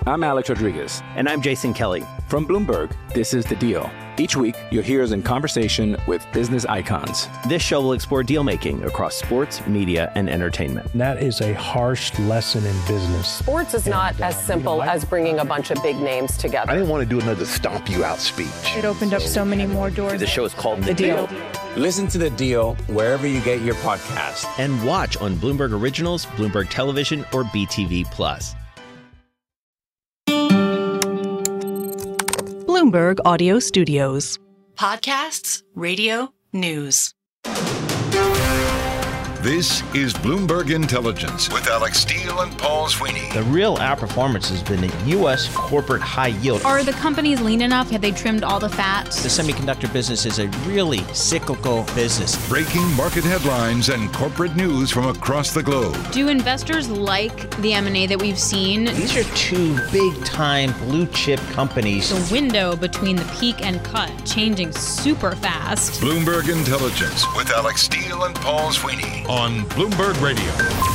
I'm Alex Rodriguez. And I'm Jason Kelly. From Bloomberg, this is The Deal. Each week, you'll hear us in conversation with business icons. This show will explore deal-making across sports, media, and entertainment. That is a harsh lesson in business. Sports is not as simple as bringing a bunch of big names together. I didn't want to do another stomp you out speech. It opened up so many more doors. The show is called The Deal. Listen to The Deal wherever you get your podcast. And watch on Bloomberg Originals, Bloomberg Television, or BTV+. Bloomberg Audio Studios. Podcasts, radio, news. This is Bloomberg Intelligence with Alex Steele and Paul Sweeney. The real outperformance has been the U.S. corporate high yield. Are the companies lean enough? Have they trimmed all the fat? The semiconductor business is a really cyclical business. Breaking market headlines and corporate news from across the globe. Do investors like the M&A that we've seen? These are two big-time blue-chip companies. The window between the peak and cut changing super fast. Bloomberg Intelligence with Alex Steele and Paul Sweeney on Bloomberg Radio.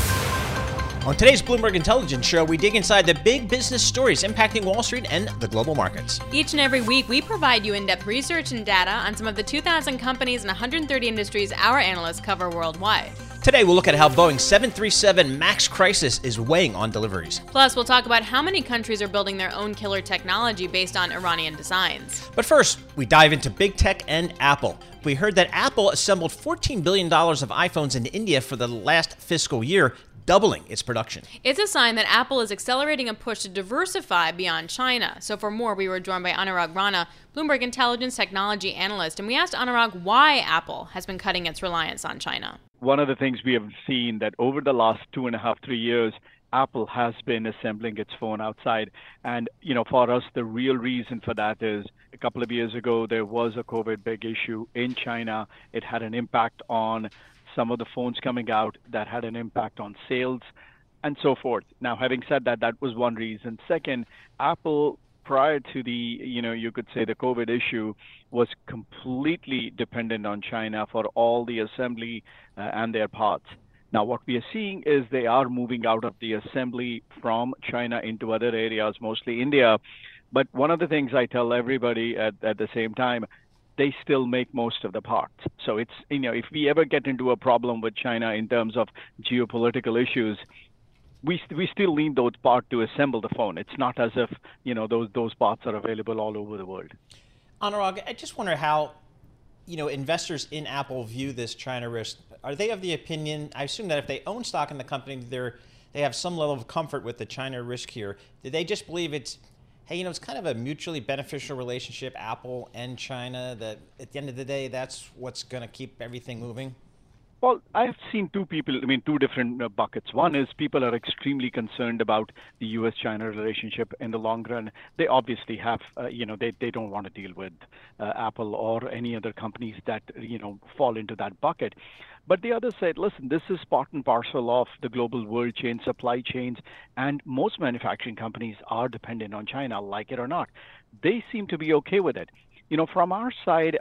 On today's Bloomberg Intelligence show, we dig inside the big business stories impacting Wall Street and the global markets. Each and every week, we provide you in-depth research and data on some of the 2,000 companies and 130 industries our analysts cover worldwide. Today, we'll look at how Boeing's 737 MAX crisis is weighing on deliveries. Plus, we'll talk about how many countries are building their own killer technology based on Iranian designs. But first, we dive into big tech and Apple. We heard that Apple assembled $14 billion of iPhones in India for the last fiscal year, doubling its production. It's a sign that Apple is accelerating a push to diversify beyond China. So for more, we were joined by Anurag Rana, Bloomberg Intelligence technology analyst, and we asked Anurag why Apple has been cutting its reliance on China. One of the things we have seen that over the last 2.5, 3 years, Apple has been assembling its phone outside. And, for us, the real reason for that is a couple of years ago, there was a COVID big issue in China. It had an impact on some of the phones coming out that had an impact on sales and so forth. Now, having said that, that was one reason. Second, Apple, prior to the, you could say the COVID issue, was completely dependent on China for all the assembly and their parts. Now, what we are seeing is they are moving out of the assembly from China into other areas, mostly India. But one of the things I tell everybody at the same time, they still make most of the parts. So it's, if we ever get into a problem with China in terms of geopolitical issues, we still need those parts to assemble the phone. It's not as if, those parts are available all over the world. Anurag, I just wonder how, investors in Apple view this China risk. Are they of the opinion, I assume that if they own stock in the company, they have some level of comfort with the China risk here. Do they just believe it's, hey, it's kind of a mutually beneficial relationship, Apple and China, that at the end of the day, that's what's going to keep everything moving? Well, I've seen two different buckets. One is people are extremely concerned about the U.S.-China relationship in the long run. They obviously have, they don't want to deal with Apple or any other companies that, fall into that bucket. But the other side, listen, this is part and parcel of the global world chain, supply chains, and most manufacturing companies are dependent on China, like it or not. They seem to be okay with it. From our side,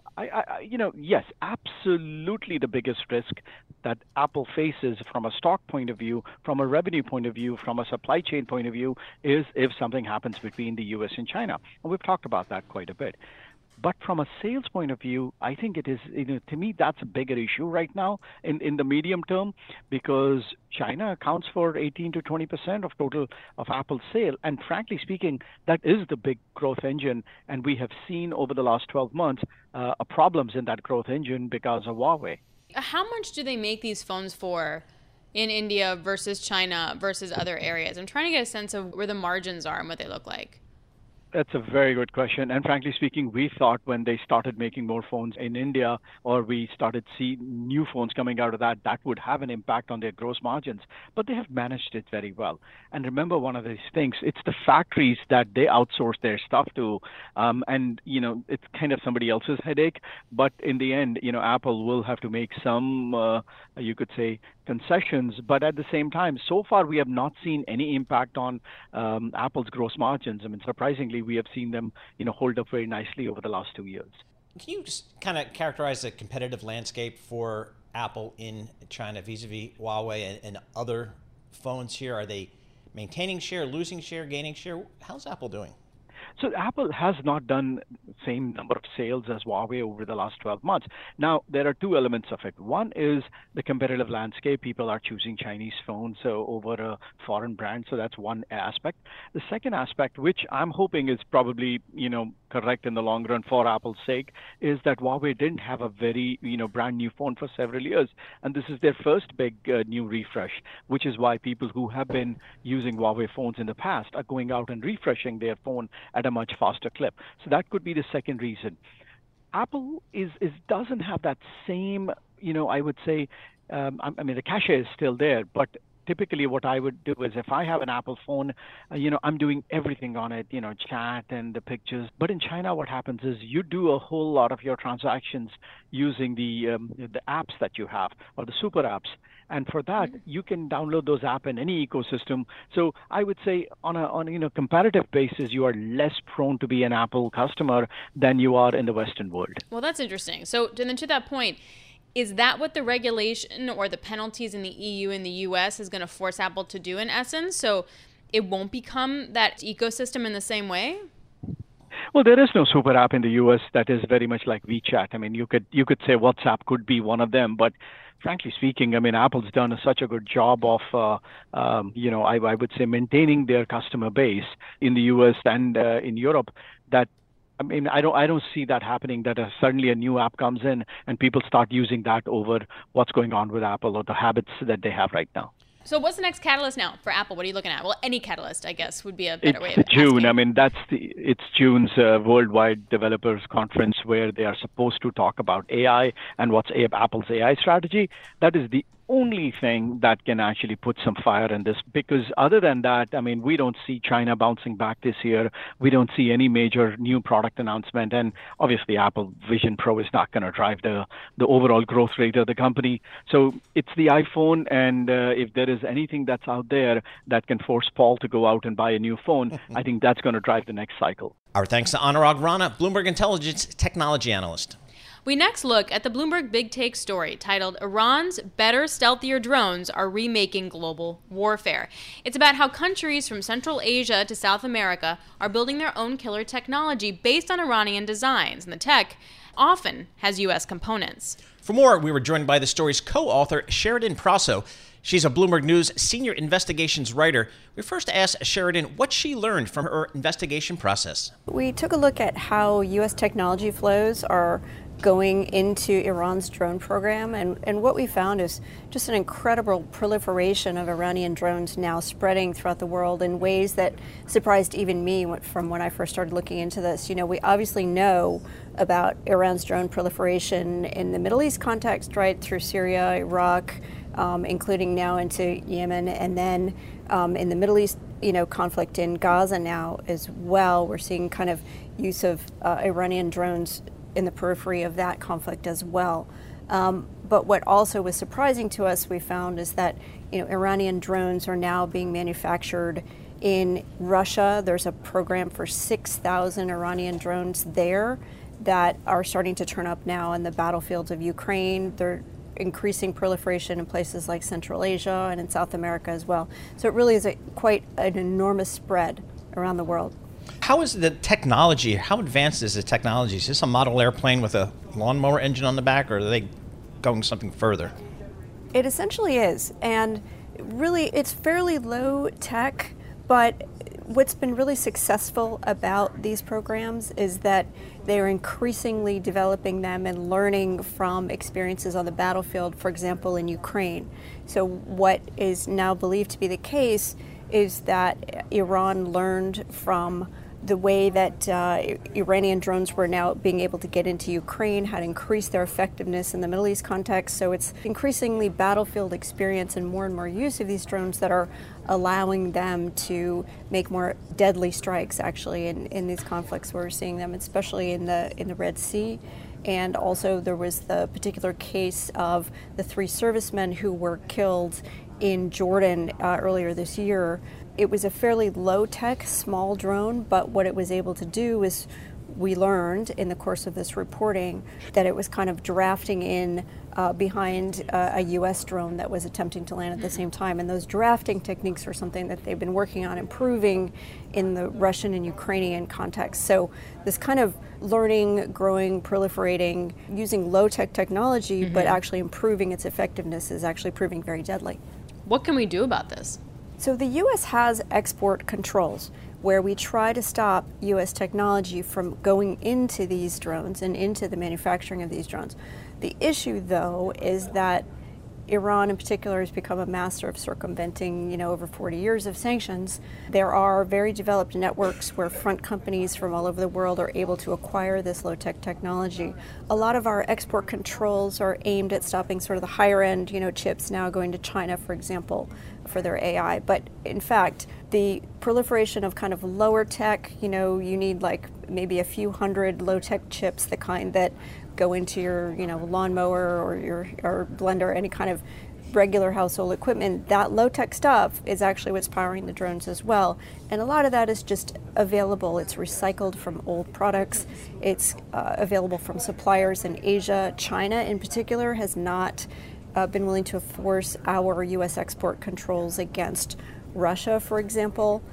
yes, absolutely the biggest risk that Apple faces from a stock point of view, from a revenue point of view, from a supply chain point of view, is if something happens between the U.S. and China. And we've talked about that quite a bit. But from a sales point of view, I think it is, to me, that's a bigger issue right now in the medium term, because China accounts for 18 to 20% of total of Apple's sale. And frankly speaking, that is the big growth engine. And we have seen over the last 12 months problems in that growth engine because of Huawei. How much do they make these phones for in India versus China versus other areas? I'm trying to get a sense of where the margins are and what they look like. That's a very good question. And frankly speaking, we thought when they started making more phones in India, or we started seeing new phones coming out of that would have an impact on their gross margins. But they have managed it very well. And remember, one of these things, it's the factories that they outsource their stuff to. It's kind of somebody else's headache. But in the end, Apple will have to make some, you could say, concessions. But at the same time, so far, we have not seen any impact on Apple's gross margins. I mean, surprisingly, we have seen them, hold up very nicely over the last 2 years. Can you just kind of characterize the competitive landscape for Apple in China vis-a-vis Huawei and other phones here? Are they maintaining share, losing share, gaining share? How's Apple doing? So Apple has not done the same number of sales as Huawei over the last 12 months. Now, there are two elements of it. One is the competitive landscape. People are choosing Chinese phones over a foreign brand. So that's one aspect. The second aspect, which I'm hoping is probably, correct in the long run for Apple's sake, is that Huawei didn't have a very, brand new phone for several years. And this is their first big new refresh, which is why people who have been using Huawei phones in the past are going out and refreshing their phone at a much faster clip. So that could be the second reason. Apple doesn't have that same, I would say, the cachet is still there, but typically what I would do is if I have an Apple phone, I'm doing everything on it, chat and the pictures. But in China, what happens is you do a whole lot of your transactions using the apps that you have or the super apps. And for that, you can download those apps in any ecosystem. So I would say on a comparative basis, you are less prone to be an Apple customer than you are in the Western world. Well, that's interesting. So then to that point, is that what the regulation or the penalties in the EU and the US is going to force Apple to do in essence? So it won't become that ecosystem in the same way? Well, there is no super app in the US that is very much like WeChat. I mean, you could say WhatsApp could be one of them, but frankly speaking, I mean, Apple's done such a good job of, I would say maintaining their customer base in the US and in Europe that, I mean, I don't see that happening, that suddenly a new app comes in and people start using that over what's going on with Apple or the habits that they have right now. So what's the next catalyst now for Apple? What are you looking at? Well, any catalyst, I guess, would be a better way of asking. June. I mean, it's June's Worldwide Developers Conference where they are supposed to talk about AI and what's Apple's AI strategy. That is the only thing that can actually put some fire in this, because other than that, I mean, we don't see China bouncing back this year. We don't see any major new product announcement. And obviously, Apple Vision Pro is not going to drive the overall growth rate of the company. So it's the iPhone. And if there is anything that's out there that can force Paul to go out and buy a new phone, I think that's going to drive the next cycle. Our thanks to Anurag Rana, Bloomberg Intelligence technology analyst. We next look at the Bloomberg Big Take story titled Iran's Better, Stealthier Drones Are Remaking Global Warfare. It's about how countries from Central Asia to South America are building their own killer technology based on Iranian designs, and the tech often has U.S. components. For more, we were joined by the story's co-author, Sheridan Prasso. She's a Bloomberg News senior investigations writer. We first asked Sheridan what she learned from her investigation process. We took a look at how U.S. technology flows are going into Iran's drone program, and what we found is just an incredible proliferation of Iranian drones now spreading throughout the world in ways that surprised even me from when I first started looking into this. You know, we obviously know about Iran's drone proliferation in the Middle East context, right, through Syria, Iraq, including now into Yemen, and then in the Middle East, conflict in Gaza now as well. We're seeing kind of use of Iranian drones in the periphery of that conflict as well. But what also was surprising to us, we found, is that Iranian drones are now being manufactured in Russia. There's a program for 6,000 Iranian drones there that are starting to turn up now in the battlefields of Ukraine. They're increasing proliferation in places like Central Asia and in South America as well. So it really is quite an enormous spread around the world. How is the technology? How advanced is the technology? Is this a model airplane with a lawnmower engine on the back, or are they going something further? It essentially is. And really, it's fairly low tech, but what's been really successful about these programs is that they're increasingly developing them and learning from experiences on the battlefield, for example, in Ukraine. So what is now believed to be the case is that Iran learned from the way that Iranian drones were now being able to get into Ukraine, had increased their effectiveness in the Middle East context. So it's increasingly battlefield experience and more use of these drones that are allowing them to make more deadly strikes, actually, in these conflicts where we're seeing them, especially in the Red Sea. And also there was the particular case of the 3 servicemen who were killed in Jordan earlier this year. It was a fairly low-tech, small drone, but what it was able to do is we learned in the course of this reporting that it was kind of drafting in behind a U.S. drone that was attempting to land at the same time. And those drafting techniques are something that they've been working on improving in the Russian and Ukrainian context. So this kind of learning, growing, proliferating, using low-tech technology, but actually improving its effectiveness is actually proving very deadly. What can we do about this? So the U.S. has export controls where we try to stop U.S. technology from going into these drones and into the manufacturing of these drones. The issue, though, is that Iran in particular has become a master of circumventing, over 40 years of sanctions. There are very developed networks where front companies from all over the world are able to acquire this low-tech technology. A lot of our export controls are aimed at stopping sort of the higher-end, chips now going to China, for example, for their AI. But in fact, the proliferation of kind of lower tech, you need like maybe a few hundred low-tech chips, the kind that go into your, lawnmower or your blender, any kind of regular household equipment. That low-tech stuff is actually what's powering the drones as well. And a lot of that is just available. It's recycled from old products. It's available from suppliers in Asia. China, in particular, has not been willing to enforce our U.S. export controls against Russia, for example.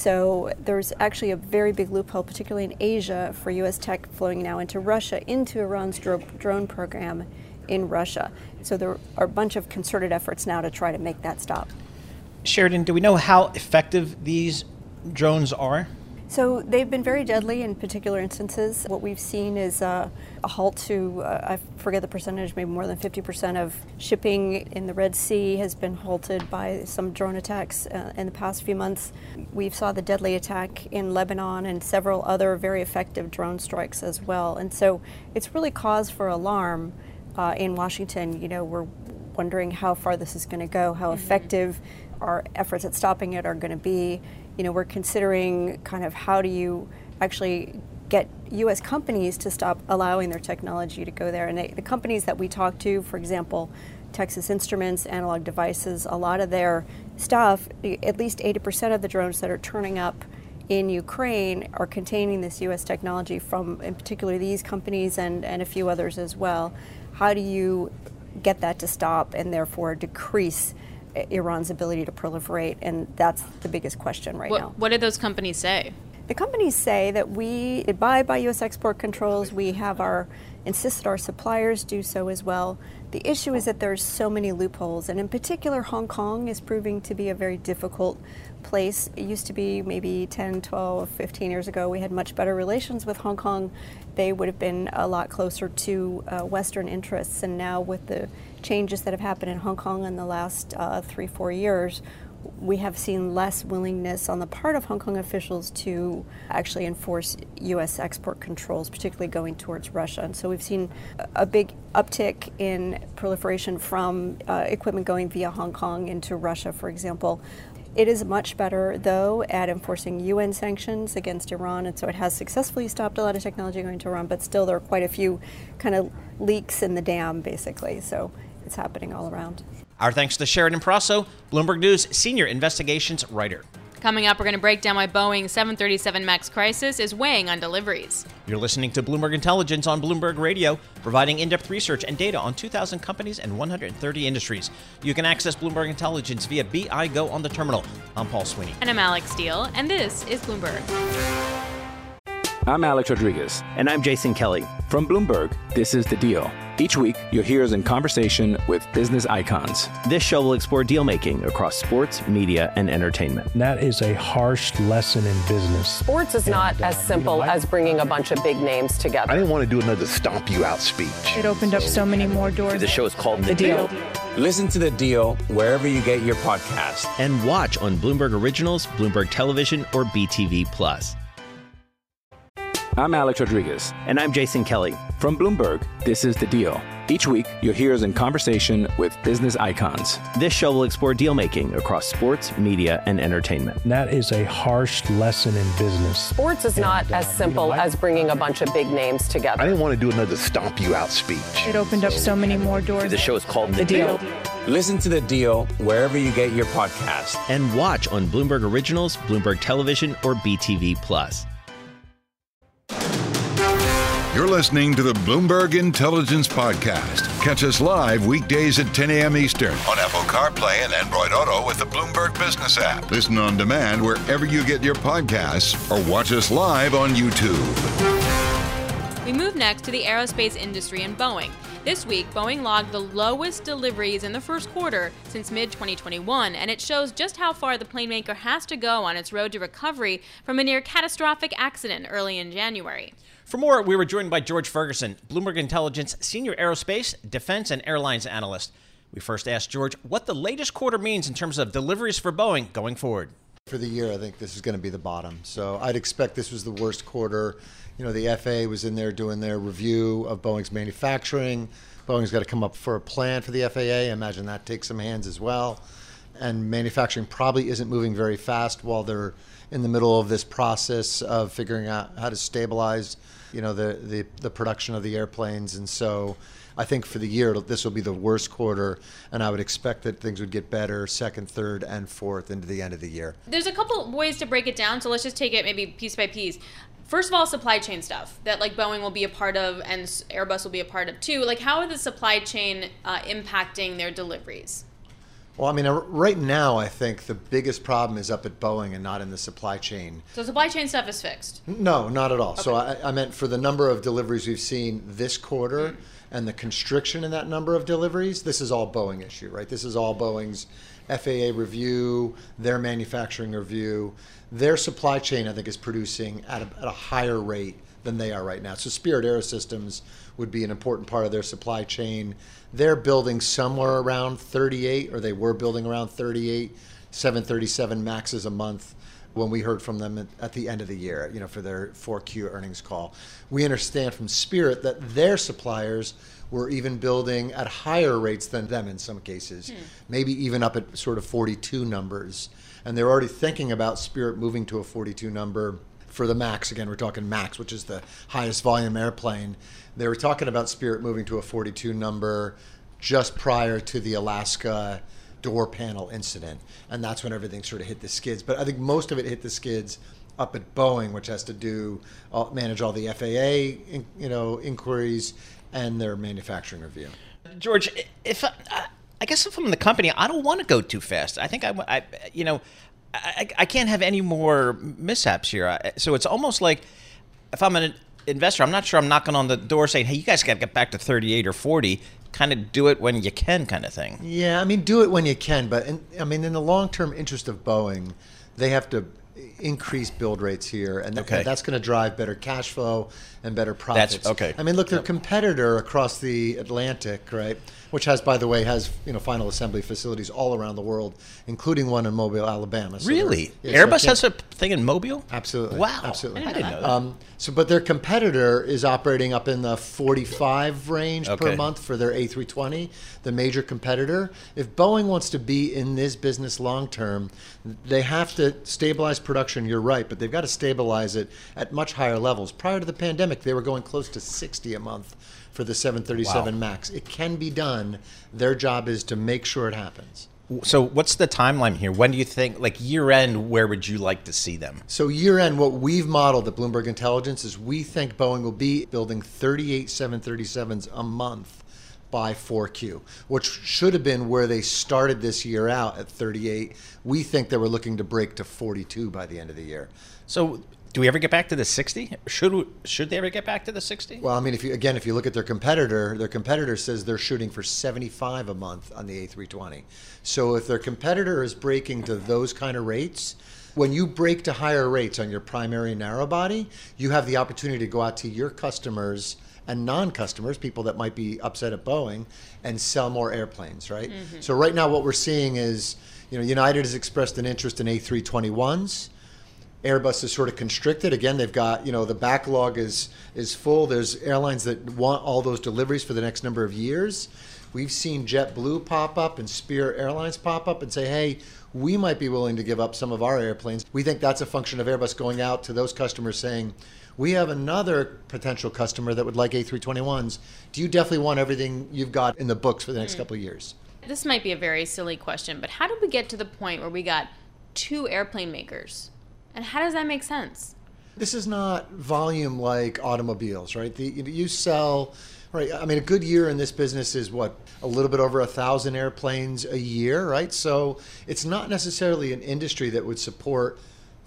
So there's actually a very big loophole, particularly in Asia, for U.S. tech flowing now into Russia, into Iran's drone program in Russia. So there are a bunch of concerted efforts now to try to make that stop. Sheridan, do we know how effective these drones are? So they've been very deadly in particular instances. What we've seen is a halt to, I forget the percentage, maybe more than 50% of shipping in the Red Sea has been halted by some drone attacks in the past few months. We saw the deadly attack in Lebanon and several other very effective drone strikes as well. And so it's really cause for alarm in Washington. We're wondering how far this is going to go, how effective our efforts at stopping it are going to be. We're considering kind of how do you actually get U.S. companies to stop allowing their technology to go there. And the companies that we talk to, for example, Texas Instruments, Analog Devices, a lot of their stuff, at least 80% of the drones that are turning up in Ukraine are containing this U.S. technology from, in particular, these companies and a few others as well. How do you get that to stop and therefore decrease Iran's ability to proliferate? And that's the biggest question right now. What did those companies say? The companies say that we abide by U.S. export controls. We have insist that our suppliers do so as well. The issue is that there's so many loopholes, and in particular, Hong Kong is proving to be a very difficult place. It used to be maybe 10, 12, 15 years ago. We had much better relations with Hong Kong. They would have been a lot closer to Western interests, and now with the changes that have happened in Hong Kong in the last 3-4 years, we have seen less willingness on the part of Hong Kong officials to actually enforce U.S. export controls, particularly going towards Russia. And so we've seen a big uptick in proliferation from equipment going via Hong Kong into Russia, for example. It is much better, though, at enforcing UN sanctions against Iran, and so it has successfully stopped a lot of technology going to Iran, but still there are quite a few kind of leaks in the dam, basically, so it's happening all around. Our thanks to Sheridan Prasso, Bloomberg News Senior Investigations Writer. Coming up, we're going to break down why Boeing's 737 MAX crisis is weighing on deliveries. You're listening to Bloomberg Intelligence on Bloomberg Radio, providing in-depth research and data on 2,000 companies and 130 industries. You can access Bloomberg Intelligence via BI Go on the terminal. I'm Paul Sweeney. And I'm Alex Steele, and this is Bloomberg. I'm Alex Rodriguez. And I'm Jason Kelly. From Bloomberg, this is The Deal. Each week, you'll hear us in conversation with business icons. This show will explore deal-making across sports, media, and entertainment. And that is a harsh lesson in business. Sports is not as simple as bringing a bunch of big names together. I didn't want to do another stomp you out speech. It opened up so many more doors. The show is called The Deal. Listen to The Deal wherever you get your podcast. And watch on Bloomberg Originals, Bloomberg Television, or BTV+. I'm Alex Rodriguez. And I'm Jason Kelly. From Bloomberg, this is The Deal. Each week, you'll hear us in conversation with business icons. This show will explore deal-making across sports, media, and entertainment. And that is a harsh lesson in business. Sports is not as simple as bringing a bunch of big names together. I didn't want to do another stomp you out speech. It opened up so many more doors. The show is called The Deal. Listen to The Deal wherever you get your podcast. And watch on Bloomberg Originals, Bloomberg Television, or BTV+. You're listening to the Bloomberg Intelligence Podcast. Catch us live weekdays at 10 a.m. Eastern on Apple CarPlay and Android Auto with the Bloomberg Business app. Listen on demand wherever you get your podcasts or watch us live on YouTube. We move next to the aerospace industry and Boeing. This week, Boeing logged the lowest deliveries in the first quarter since mid-2021, and it shows just how far the plane maker has to go on its road to recovery from a near-catastrophic accident early in January. For more, we were joined by George Ferguson, Bloomberg Intelligence Senior Aerospace, Defense, and Airlines Analyst. We first asked George what the latest quarter means in terms of deliveries for Boeing going forward. For the year, I think this is going to be the bottom. So I'd expect this was the worst quarter. You know, the FAA was in there doing their review of Boeing's manufacturing. Boeing's got to come up for a plan for the FAA. I imagine that takes some hands as well. And manufacturing probably isn't moving very fast while they're in the middle of this process of figuring out how to stabilize, you know, the production of the airplanes. And so I think for the year, this will be the worst quarter, and I would expect that things would get better second, third, and fourth into the end of the year. There's a couple ways to break it down, so let's just take it maybe piece by piece. First of all, supply chain stuff that like Boeing will be a part of and Airbus will be a part of too. Like, how are the supply chain impacting their deliveries? Well, I mean, right now, I think the biggest problem is up at Boeing and not in the supply chain. So supply chain stuff is fixed? No, not at all. Okay. So I meant for the number of deliveries we've seen this quarter and the constriction in that number of deliveries, this is all Boeing issue, right? This is all Boeing's FAA review, their manufacturing review. Their supply chain, I think, is producing at a higher rate than they are right now. So Spirit AeroSystems would be an important part of their supply chain. They're building somewhere around 38, or they were building around 38 737 MAXs a month when we heard from them at the end of the year, you know, for their 4Q earnings call. We understand from Spirit that their suppliers were even building at higher rates than them in some cases, maybe even up at sort of 42 numbers. And they're already thinking about Spirit moving to a 42 number for the MAX. Again, we're talking MAX, which is the highest volume airplane. They were talking about Spirit moving to a 42 number just prior to the Alaska door panel incident. And that's when everything sort of hit the skids. But I think most of it hit the skids up at Boeing, which has to do manage all the FAA, inquiries and their manufacturing review. George, if I guess if I'm in the company, I don't want to go too fast. I think I can't have any more mishaps here. So it's almost like if I'm an investor, I'm not sure I'm knocking on the door saying, hey, you guys got to get back to 38 or 40. Kind of do it when you can, kind of thing. Yeah, I mean, do it when you can. But in the long-term interest of Boeing, they have to increase build rates here, and that's going to drive better cash flow and better profits. That's okay. I mean, look, their competitor across the Atlantic, right, which has final assembly facilities all around the world, including one in Mobile, Alabama. So really? Airbus has a thing in Mobile? Absolutely. Wow. Absolutely. I didn't know that. But their competitor is operating up in the 45 range per month for their A320, the major competitor. If Boeing wants to be in this business long term, they have to stabilize production, you're right, but they've got to stabilize it at much higher levels. Prior to the pandemic, they were going close to 60 a month for the 737 MAX. It can be done. Their job is to make sure it happens. So what's the timeline here? When do you think, like year end, where would you like to see them? So year end, what we've modeled at Bloomberg Intelligence is we think Boeing will be building 38 737s a month by 4Q, which should have been where they started this year out at 38. We think they were looking to break to 42 by the end of the year. So do we ever get back to the 60? Should they ever get back to the 60? Well, I mean, if you look at their competitor says they're shooting for 75 a month on the A320. So if their competitor is breaking to those kind of rates, when you break to higher rates on your primary narrow body, you have the opportunity to go out to your customers and non-customers, people that might be upset at Boeing, and sell more airplanes, right? Mm-hmm. So right now what we're seeing is, United has expressed an interest in A321s. Airbus is sort of constricted. Again, they've got, the backlog is full. There's airlines that want all those deliveries for the next number of years. We've seen JetBlue pop up and Spirit Airlines pop up and say, hey, we might be willing to give up some of our airplanes. We think that's a function of Airbus going out to those customers saying, we have another potential customer that would like A321s. Do you definitely want everything you've got in the books for the next couple of years? This might be a very silly question, but how did we get to the point where we got two airplane makers? And how does that make sense? This is not volume like automobiles, right? You sell, right? I mean, a good year in this business is what? A little bit over 1,000 airplanes a year, right? So it's not necessarily an industry that would support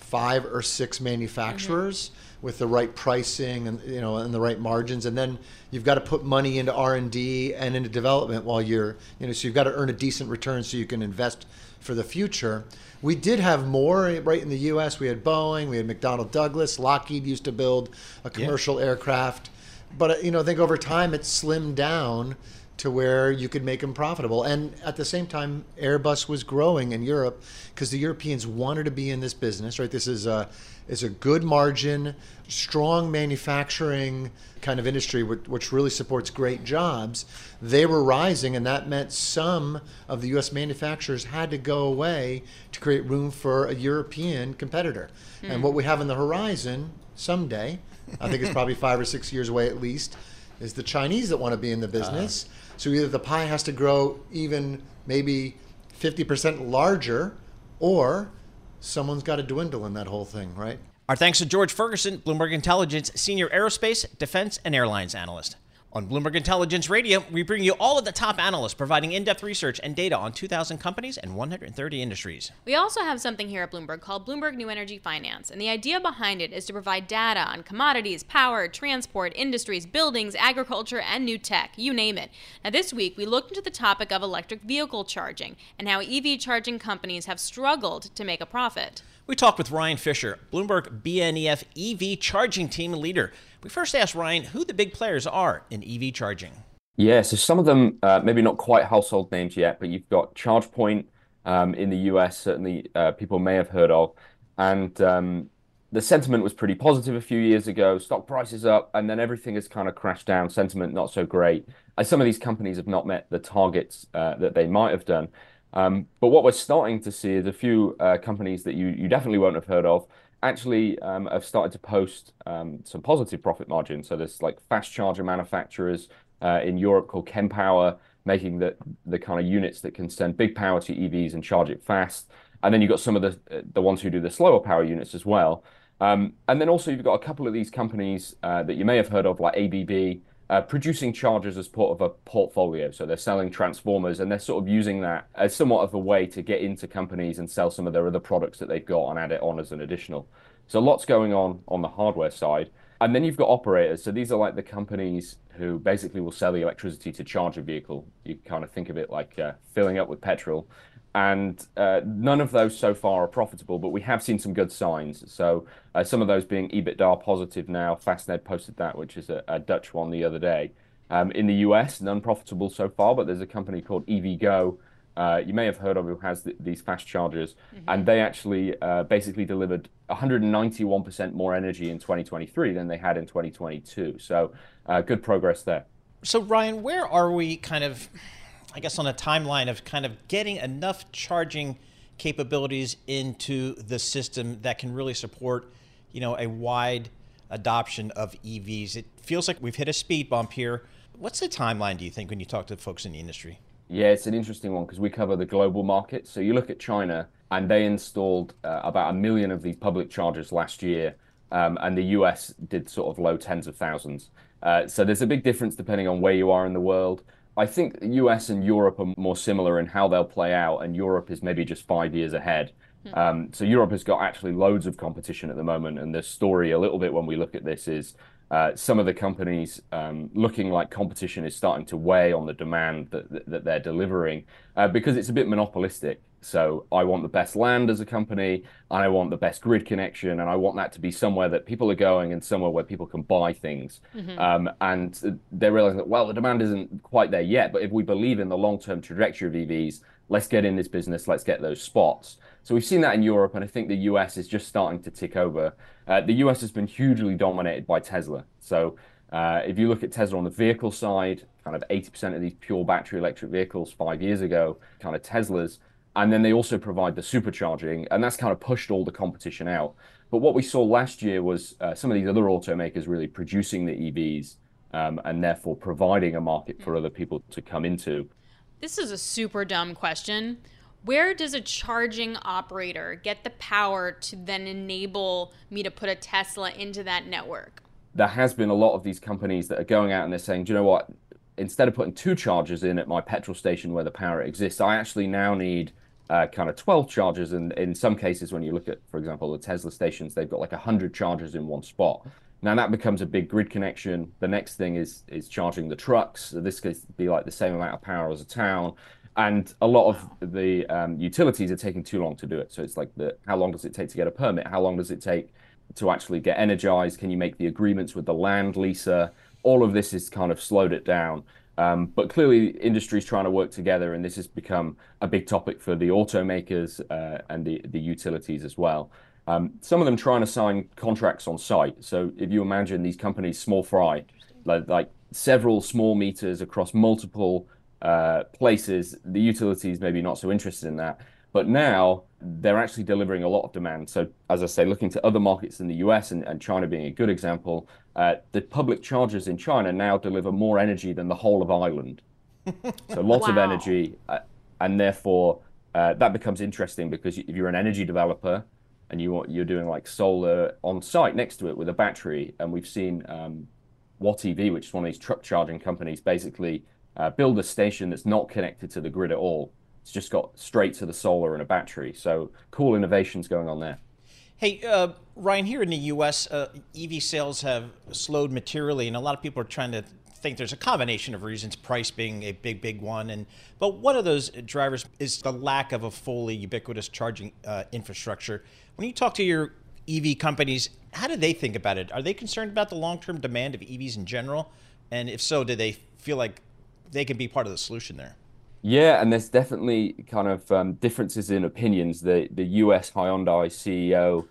5 or 6 manufacturers with the right pricing and and the right margins, and then you've got to put money into R&D and into development while you're so you've got to earn a decent return so you can invest for the future. We did have more right in the U.S. We had Boeing, we had McDonnell Douglas, Lockheed used to build a commercial aircraft, but I think over time it slimmed down to where you could make them profitable. And at the same time, Airbus was growing in Europe because the Europeans wanted to be in this business, right? This is a good margin, strong manufacturing kind of industry, which really supports great jobs. They were rising, and that meant some of the U.S. manufacturers had to go away to create room for a European competitor. And what we have on the horizon someday, I think it's probably 5 or 6 years away at least, is the Chinese that want to be in the business. So either the pie has to grow even maybe 50% larger, or someone's got to dwindle in that whole thing, right? Our thanks to George Ferguson, Bloomberg Intelligence Senior Aerospace, Defense, and Airlines Analyst. On Bloomberg Intelligence Radio, we bring you all of the top analysts providing in-depth research and data on 2,000 companies and 130 industries. We also have something here at Bloomberg called Bloomberg New Energy Finance, and the idea behind it is to provide data on commodities, power, transport, industries, buildings, agriculture, and new tech, you name it. Now this week, we looked into the topic of electric vehicle charging and how EV charging companies have struggled to make a profit. We talked with Ryan Fisher, Bloomberg BNEF EV charging team leader. We first asked Ryan who the big players are in EV charging. Yeah, so some of them maybe not quite household names yet, but you've got ChargePoint in the US, certainly people may have heard of. And the sentiment was pretty positive a few years ago. Stock prices up, and then everything has kind of crashed down. Sentiment not so great. As some of these companies have not met the targets that they might have done. But what we're starting to see is a few companies that you definitely won't have heard of actually have started to post some positive profit margins. So there's like fast charger manufacturers in Europe called Kempower, making the kind of units that can send big power to EVs and charge it fast. And then you've got some of the ones who do the slower power units as well. And then also you've got a couple of these companies that you may have heard of, like ABB, producing chargers as part of a portfolio. So they're selling transformers, and they're sort of using that as somewhat of a way to get into companies and sell some of their other products that they've got and add it on as an additional. So lots going on the hardware side. And then you've got operators. So these are like the companies who basically will sell the electricity to charge a vehicle. You kind of think of it like filling up with petrol. And none of those so far are profitable, but we have seen some good signs. So some of those being EBITDA positive now. Fastned posted that, which is a Dutch one the other day. In the US, none profitable so far, but there's a company called EVgo. You may have heard of, who has these fast chargers. And they actually basically delivered 191% more energy in 2023 than they had in 2022. So good progress there. So Ryan, where are we kind of, I guess, on a timeline of kind of getting enough charging capabilities into the system that can really support, a wide adoption of EVs? It feels like we've hit a speed bump here. What's the timeline, do you think, when you talk to folks in the industry? Yeah, it's an interesting one because we cover the global market. So you look at China, and they installed about 1 million of these public chargers last year, and the US did sort of low tens of thousands. So there's a big difference depending on where you are in the world. I think the US and Europe are more similar in how they'll play out, and Europe is maybe just 5 years ahead. So Europe has got actually loads of competition at the moment, and the story a little bit when we look at this is some of the companies looking like competition is starting to weigh on the demand that they're delivering because it's a bit monopolistic. So I want the best land as a company, and I want the best grid connection, and I want that to be somewhere that people are going and somewhere where people can buy things. And they're realizing that, well, the demand isn't quite there yet, but if we believe in the long-term trajectory of EVs, let's get in this business, let's get those spots. So we've seen that in Europe, and I think the US is just starting to tick over. The US has been hugely dominated by Tesla. So if you look at Tesla on the vehicle side, kind of 80% of these pure battery electric vehicles 5 years ago, kind of Teslas. And then they also provide the supercharging, and that's kind of pushed all the competition out. But what we saw last year was some of these other automakers really producing the EVs and therefore providing a market for other people to come into. This is a super dumb question. Where does a charging operator get the power to then enable me to put a Tesla into that network? There has been a lot of these companies that are going out and they're saying, do you know what? Instead of putting 2 chargers in at my petrol station where the power exists, I actually now need kind of 12 chargers. And in some cases, when you look at, for example, the Tesla stations, they've got like 100 chargers in one spot. Now that becomes a big grid connection. The next thing is charging the trucks. So this could be like the same amount of power as a town. And a lot of the utilities are taking too long to do it. So it's like, how long does it take to get a permit? How long does it take to actually get energized? Can you make the agreements with the land leaser? All of this has kind of slowed it down. But clearly, industry's trying to work together, and this has become a big topic for the automakers and the utilities as well. Some of them trying to sign contracts on site. So if you imagine these companies, small fry, like several small meters across multiple places, the utilities maybe not so interested in that. But now they're actually delivering a lot of demand. So as I say, looking to other markets in the US and China being a good example, the public chargers in China now deliver more energy than the whole of Ireland. So lots of energy. And therefore, that becomes interesting because if you're an energy developer and you're doing like solar on site next to it with a battery, and we've seen Watt EV, which is one of these truck charging companies, basically build a station that's not connected to the grid at all. It's just got straight to the solar and a battery. So cool innovations going on there. Hey, Ryan, here in the U.S., EV sales have slowed materially, and a lot of people are trying to think there's a combination of reasons, price being a big one. But one of those drivers is the lack of a fully ubiquitous charging infrastructure. When you talk to your EV companies, how do they think about it? Are they concerned about the long-term demand of EVs in general? And if so, do they feel like they can be part of the solution there? Yeah, and there's definitely kind of differences in opinions. The US Hyundai CEO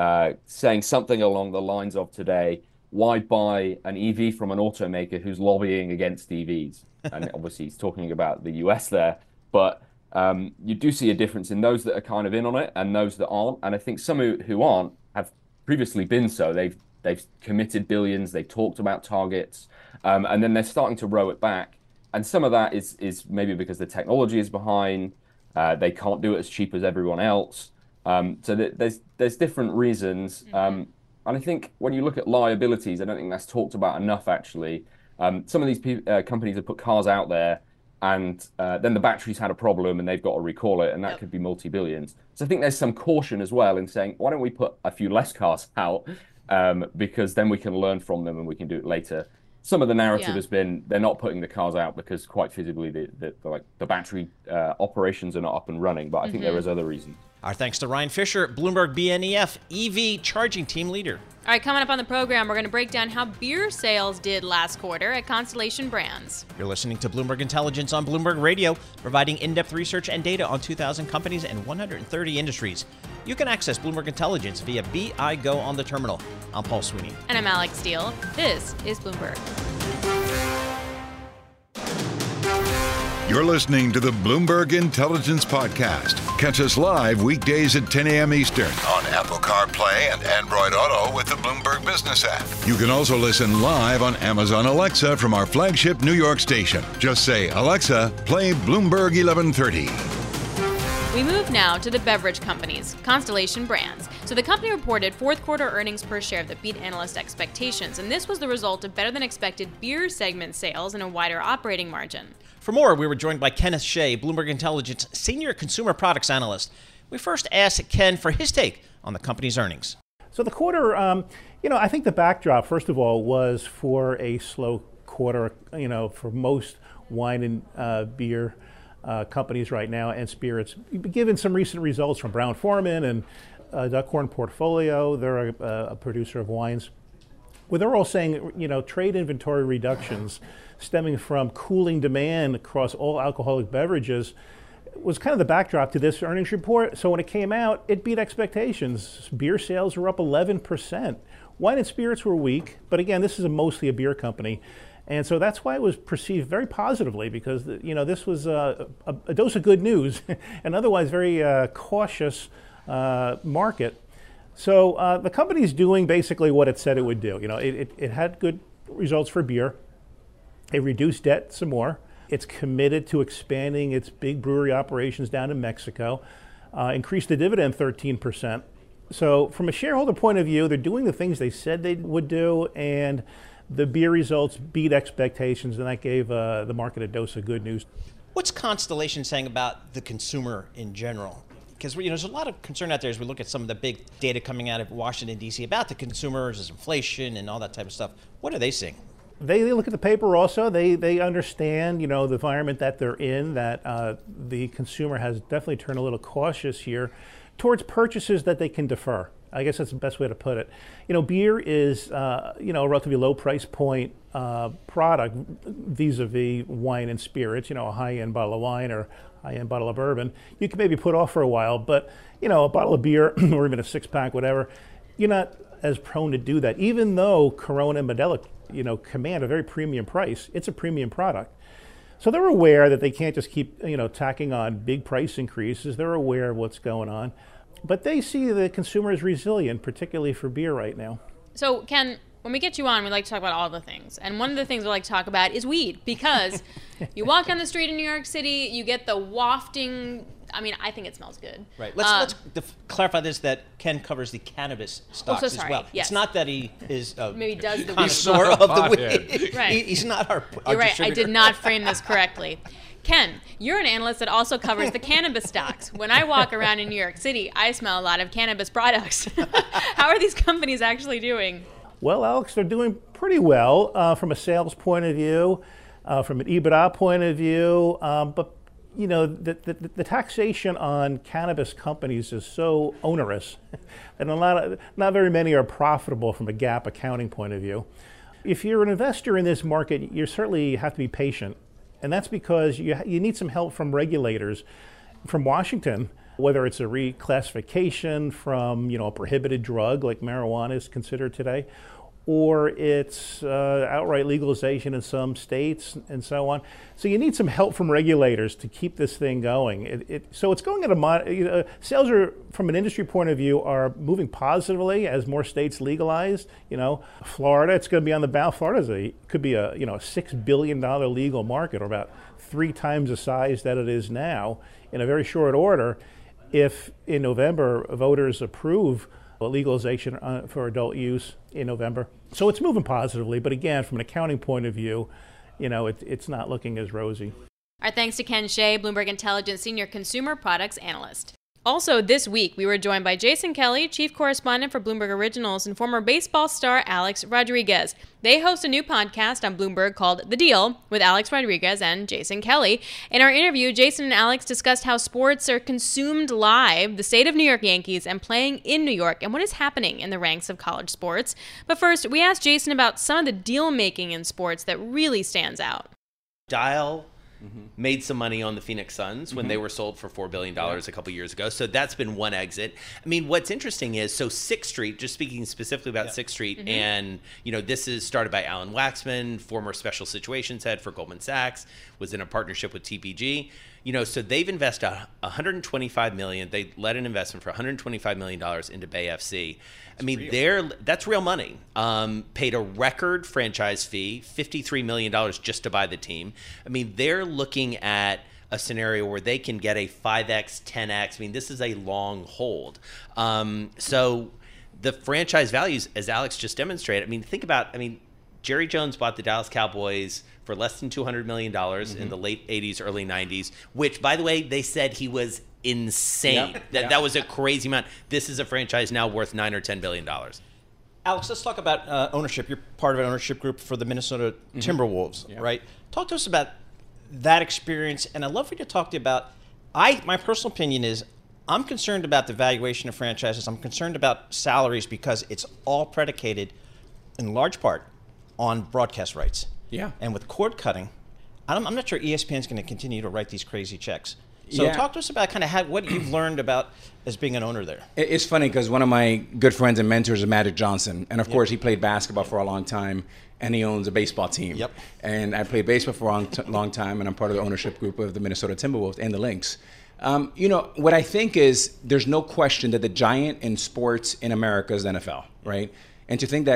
saying something along the lines of today, why buy an EV from an automaker who's lobbying against EVs? And obviously he's talking about the US there. But you do see a difference in those that are kind of in on it and those that aren't. And I think some who aren't have previously been so. They've committed billions, they've talked about targets, and then they're starting to row it back. And some of that is maybe because the technology is behind, they can't do it as cheap as everyone else. So there's different reasons. And I think when you look at liabilities, I don't think that's talked about enough, actually. Some of these companies have put cars out there, and then the battery's had a problem, and they've got to recall it, and that could be multi-billions. So I think there's some caution as well in saying, why don't we put a few less cars out, because then we can learn from them and we can do it later. Some of the narrative has been they're not putting the cars out because quite feasibly the battery operations are not up and running, but I think there is other reasons. Our thanks to Ryan Fisher, Bloomberg BNEF EV charging team leader. All right, coming up on the program, we're going to break down how beer sales did last quarter at Constellation Brands. You're listening to Bloomberg Intelligence on Bloomberg Radio, providing in-depth research and data on 2,000 companies and 130 industries. You can access Bloomberg Intelligence via BI Go on the terminal. I'm Paul Sweeney. And I'm Alex Steele. This is Bloomberg. You're listening to the Bloomberg Intelligence Podcast. Catch us live weekdays at 10 a.m. Eastern on Apple CarPlay and Android Auto with the Bloomberg Business app. You can also listen live on Amazon Alexa from our flagship New York station. Just say, Alexa, play Bloomberg 1130. We move now to the beverage companies, Constellation Brands. So the company reported fourth quarter earnings per share that beat analyst expectations, and this was the result of better than expected beer segment sales and a wider operating margin. For more, we were joined by Kenneth Shea, Bloomberg Intelligence Senior Consumer Products Analyst. We first asked Ken for his take on the company's earnings. So the quarter, I think the backdrop, first of all, was for a slow quarter, for most wine and beer companies right now and spirits. Given some recent results from Brown-Forman and Duckhorn Portfolio, they're a producer of wines, where they're all saying, trade inventory reductions stemming from cooling demand across all alcoholic beverages was kind of the backdrop to this earnings report. So when it came out, it beat expectations. Beer sales were up 11%. Wine and spirits were weak, but again, this is mostly a beer company. And so that's why it was perceived very positively, because this was a dose of good news, and otherwise very cautious market. So the company's doing basically what it said it would do. It had good results for beer. It reduced debt some more. It's committed to expanding its big brewery operations down in Mexico, increased the dividend 13%. So from a shareholder point of view, they're doing the things they said they would do, and the beer results beat expectations, and that gave the market a dose of good news. What's Constellation saying about the consumer in general? Because there's a lot of concern out there as we look at some of the big data coming out of Washington, D.C. about the consumers, inflation, and all that type of stuff. What are they seeing? They look at the paper also. They understand, the environment that they're in, that the consumer has definitely turned a little cautious here towards purchases that they can defer. I guess that's the best way to put it. Beer is, a relatively low price point product vis-a-vis wine and spirits, a high-end bottle of wine or high-end bottle of bourbon. You can maybe put off for a while, but, a bottle of beer or even a six-pack, whatever, you're not as prone to do that. Even though Corona and Modelo, command a very premium price, it's a premium product. So they're aware that they can't just keep, tacking on big price increases. They're aware of what's going on. But they see the consumer as resilient, particularly for beer right now. So, Ken, when we get you on, we like to talk about all the things. And one of the things we like to talk about is weed, because you walk down the street in New York City, you get the wafting. I think it smells good. Right. Let's clarify this, that Ken covers the cannabis stocks as well. Yes. It's not that he is maybe does the connoisseur of the weed. Right. He's not our You're right. distributor. I did not frame this correctly. Ken, you're an analyst that also covers the cannabis stocks. When I walk around in New York City, I smell a lot of cannabis products. How are these companies actually doing? Well, Alex, they're doing pretty well from a sales point of view, from an EBITDA point of view. But, the taxation on cannabis companies is so onerous that not very many are profitable from a GAAP accounting point of view. If you're an investor in this market, you certainly have to be patient. And that's because you need some help from regulators from Washington, whether it's a reclassification from a prohibited drug like marijuana is considered today, or it's outright legalization in some states and so on. So you need some help from regulators to keep this thing going. So it's going at sales are, from an industry point of view, are moving positively as more states legalize. Florida, it's going to be on the ballot. Florida could be a $6 billion legal market, or about 3 times the size that it is now, in a very short order, if in November voters approve legalization for adult use in November. So it's moving positively, but again, from an accounting point of view, it's not looking as rosy. Our thanks to Ken Shea, Bloomberg Intelligence Senior Consumer Products Analyst. Also this week, we were joined by Jason Kelly, Chief Correspondent for Bloomberg Originals, and former baseball star Alex Rodriguez. They host a new podcast on Bloomberg called The Deal with Alex Rodriguez and Jason Kelly. In our interview, Jason and Alex discussed how sports are consumed live, the state of New York Yankees, and playing in New York, and what is happening in the ranks of college sports. But first, we asked Jason about some of the deal-making in sports that really stands out. Dial made some money on the Phoenix Suns when they were sold for $4 billion a couple years ago. So that's been one exit. What's interesting is, so 6th Street, just speaking specifically about 6th Street, and, this is started by Alan Waxman, former special situations head for Goldman Sachs, was in a partnership with TPG. So they've invested $125 million. They led an investment for $125 million into Bay FC. That's real money. Paid a record franchise fee, $53 million just to buy the team. They're looking at a scenario where they can get a 5x, 10x. This is a long hold. So the franchise values, as Alex just demonstrated, think about, Jerry Jones bought the Dallas Cowboys for less than $200 million in the late 80s, early 90s, which, by the way, they said he was insane. That was a crazy amount. This is a franchise now worth $9 or $10 billion. Alex, let's talk about ownership. You're part of an ownership group for the Minnesota Timberwolves, right? Talk to us about that experience, and I'd love for you to talk to you about, my personal opinion is, I'm concerned about the valuation of franchises. I'm concerned about salaries because it's all predicated, in large part, on broadcast rights. Yeah. And with cord cutting, I'm not sure ESPN's going to continue to write these crazy checks. So talk to us about kind of what you've learned about as being an owner there. It's funny because one of my good friends and mentors is Magic Johnson. And of course, he played basketball for a long time, and he owns a baseball team. Yep. And I played baseball for a long time, and I'm part of the ownership group of the Minnesota Timberwolves and the Lynx. What I think is there's no question that the giant in sports in America is the NFL, right? And to think that,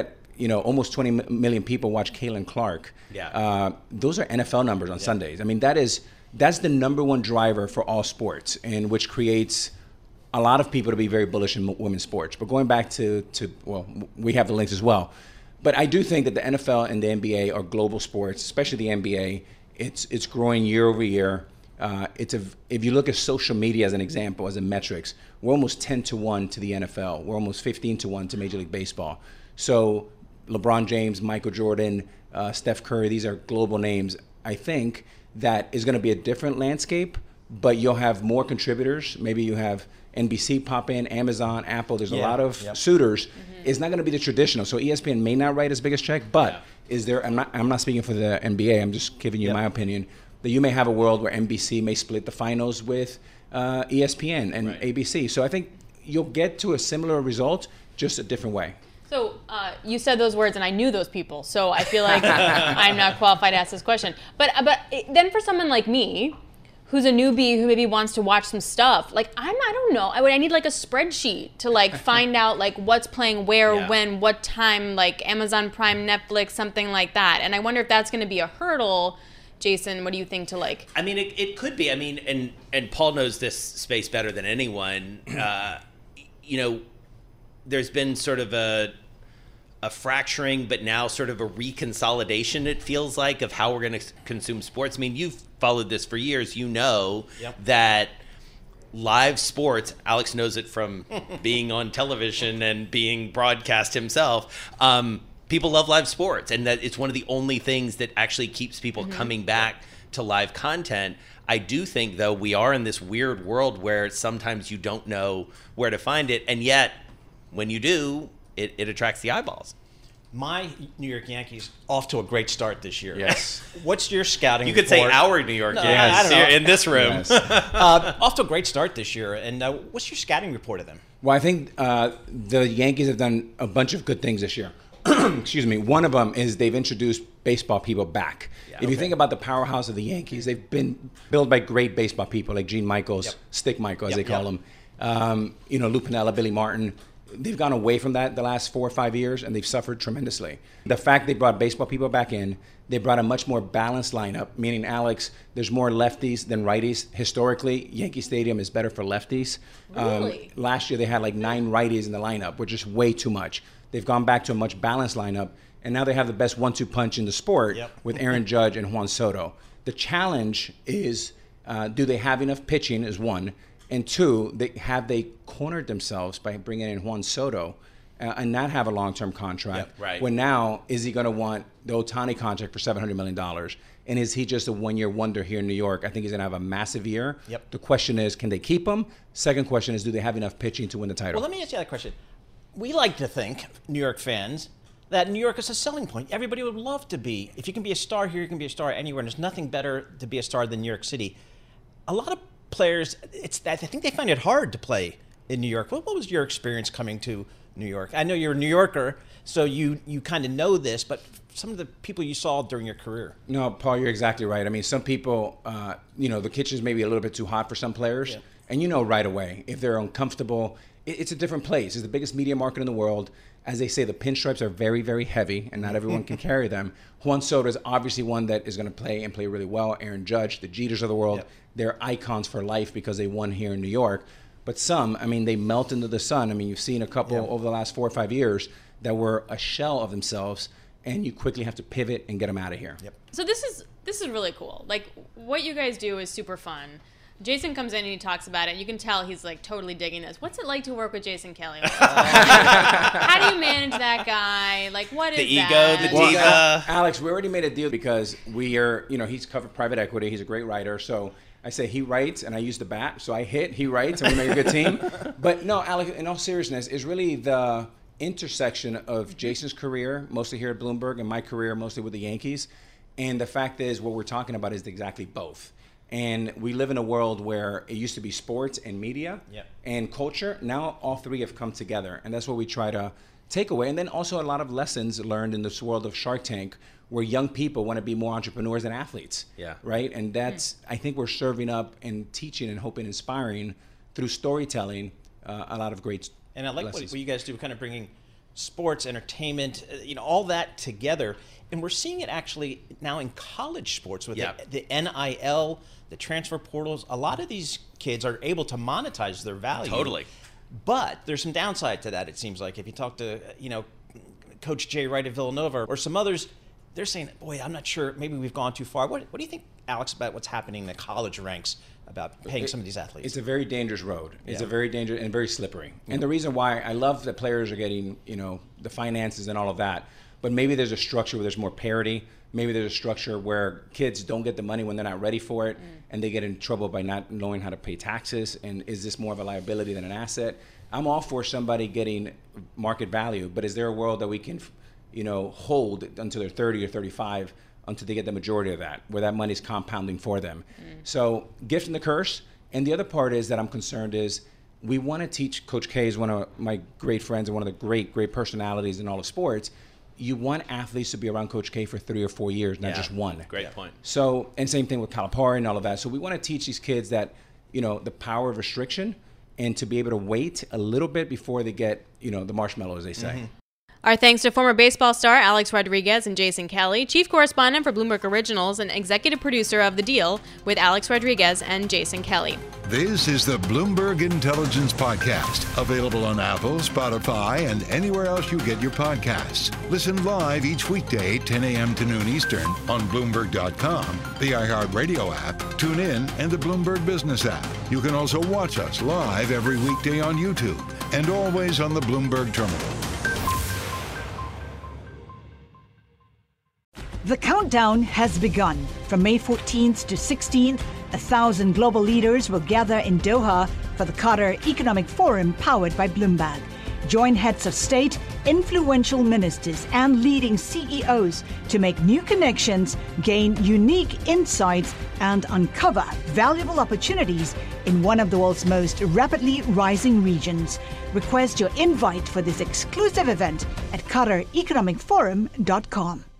almost 20 million people watch Caitlin Clark. Yeah. Those are NFL numbers on Sundays. I mean, that's the number one driver for all sports, and which creates a lot of people to be very bullish in women's sports. But going back to we have the links as well. But I do think that the NFL and the NBA are global sports, especially the NBA. It's growing year over year. If you look at social media as an example, as a metrics, we're almost 10-1 to the NFL. We're almost 15-1 to Major League Baseball. So LeBron James, Michael Jordan, Steph Curry, these are global names. I think that is going to be a different landscape, but you'll have more contributors. Maybe you have NBC pop in, Amazon, Apple. There's a lot of suitors. It's not going to be the traditional. So ESPN may not write its biggest check, but is there? I'm not speaking for the NBA. I'm just giving you my opinion. That you may have a world where NBC may split the finals with ESPN and ABC. So I think you'll get to a similar result, just a different way. So you said those words, and I knew those people. So I feel like I'm not qualified to ask this question. But then for someone like me, who's a newbie who maybe wants to watch some stuff, like I don't know. I need like a spreadsheet to like find out like what's playing where, when, what time, like Amazon Prime, Netflix, something like that. And I wonder if that's going to be a hurdle. Jason, what do you think to like? I mean, it could be. I mean, and Paul knows this space better than anyone. There's been sort of a fracturing, but now sort of a reconsolidation, it feels like, of how we're going to consume sports. I mean, you've followed this for years. You know that live sports, Alex knows it from being on television and being broadcast himself, people love live sports, and that it's one of the only things that actually keeps people coming back to live content. I do think, though, we are in this weird world where sometimes you don't know where to find it, and yet when you do, it attracts the eyeballs. My New York Yankees off to a great start this year. Yes. What's your scouting You could report? say our New York Yankees I don't know. in this room. Yes. Off to a great start this year. And what's your scouting report of them? Well, I think the Yankees have done a bunch of good things this year. Excuse me. One of them is they've introduced baseball people back. If you think about the powerhouse of the Yankees, they've been built by great baseball people like Gene Michaels, Stick Michael, as they call him. Lou Piniella, Billy Martin. They've gone away from that the last 4 or 5 years, and they've suffered tremendously. The fact they brought baseball people back in, they brought a much more balanced lineup, meaning, Alex, there's more lefties than righties. Historically, Yankee Stadium is better for lefties. Really? Last year, they had like 9 righties in the lineup, which is way too much. They've gone back to a much balanced lineup, and now they have the best 1-2 punch in the sport with Aaron Judge and Juan Soto. The challenge is, do they have enough pitching, is one. And two, they cornered themselves by bringing in Juan Soto and not have a long-term contract. When now, is he going to want the Ohtani contract for $700 million? And is he just a one-year wonder here in New York? I think he's going to have a massive year. The question is, can they keep him? Second question is, do they have enough pitching to win the title? Well, let me ask you that question. We like to think, New York fans, that New York is a selling point. Everybody would love to be. If you can be a star here, you can be a star anywhere. And there's nothing better to be a star than New York City. A lot of players, I think they find it hard to play in New York. What was your experience coming to New York? I know you're a New Yorker, so you kind of know this, but some of the people you saw during your career. No, Paul, you're exactly right. I mean, some people, the kitchen's maybe a little bit too hot for some players, and you know right away if they're uncomfortable. It's a different place. It's the biggest media market in the world. As they say, the pinstripes are very, very heavy, and not everyone can carry them. Juan Soto is obviously one that is going to play and play really well. Aaron Judge, the Jeters of the world, they're icons for life because they won here in New York. But some, I mean, they melt into the sun. I mean, you've seen a couple over the last 4 or 5 years that were a shell of themselves, and you quickly have to pivot and get them out of here. So this is really cool. Like, what you guys do is super fun. Jason comes in and he talks about it. You can tell he's like totally digging this. What's it like to work with Jason Kelly? How do you manage that guy? Like, what is the ego, that? the diva? Alex, we already made a deal because we are, he's covered private equity. He's a great writer. So I say he writes and I use the bat. So I hit, he writes, and we make a good team. But no, Alex, in all seriousness, is really the intersection of Jason's career, mostly here at Bloomberg, and my career, mostly with the Yankees. And the fact is, what we're talking about is exactly both. And we live in a world where it used to be sports and media and culture. Now all three have come together. And that's what we try to take away. And then also a lot of lessons learned in this world of Shark Tank, where young people want to be more entrepreneurs than athletes. Right? And that's, I think we're serving up and teaching and hoping, inspiring through storytelling a lot of great And I like lessons. what you guys do, kind of bringing sports, entertainment, all that together. And we're seeing it actually now in college sports with the NIL, the transfer portals. A lot of these kids are able to monetize their value. Totally. But there's some downside to that, it seems like. If you talk to, Coach Jay Wright at Villanova or some others, they're saying, boy, I'm not sure, maybe we've gone too far. What do you think, Alex, about what's happening in the college ranks about paying some of these athletes? It's a very dangerous road. It's a very dangerous and very slippery. And the reason why I love that players are getting, the finances and all of that, but maybe there's a structure where there's more parity. Maybe there's a structure where kids don't get the money when they're not ready for it, and they get in trouble by not knowing how to pay taxes. And is this more of a liability than an asset? I'm all for somebody getting market value, but is there a world that we can, hold until they're 30 or 35 until they get the majority of that, where that money's compounding for them? So gift and the curse. And the other part is that I'm concerned is we want to teach. Coach K is one of my great friends and one of the great personalities in all of sports. You want athletes to be around Coach K for 3 or 4 years, not just one. Great point. So, and same thing with Calipari and all of that. So we want to teach these kids that, the power of restriction and to be able to wait a little bit before they get, the marshmallow, as they say. Our thanks to former baseball star Alex Rodriguez and Jason Kelly, chief correspondent for Bloomberg Originals and executive producer of The Deal with Alex Rodriguez and Jason Kelly. This is the Bloomberg Intelligence Podcast, available on Apple, Spotify, and anywhere else you get your podcasts. Listen live each weekday, 10 a.m. to noon Eastern on Bloomberg.com, the iHeartRadio app, TuneIn, and the Bloomberg Business app. You can also watch us live every weekday on YouTube and always on the Bloomberg Terminal. The countdown has begun. From May 14th to 16th, 1,000 global leaders will gather in Doha for the Qatar Economic Forum powered by Bloomberg. Join heads of state, influential ministers, and leading CEOs to make new connections, gain unique insights, and uncover valuable opportunities in one of the world's most rapidly rising regions. Request your invite for this exclusive event at QatarEconomicForum.com.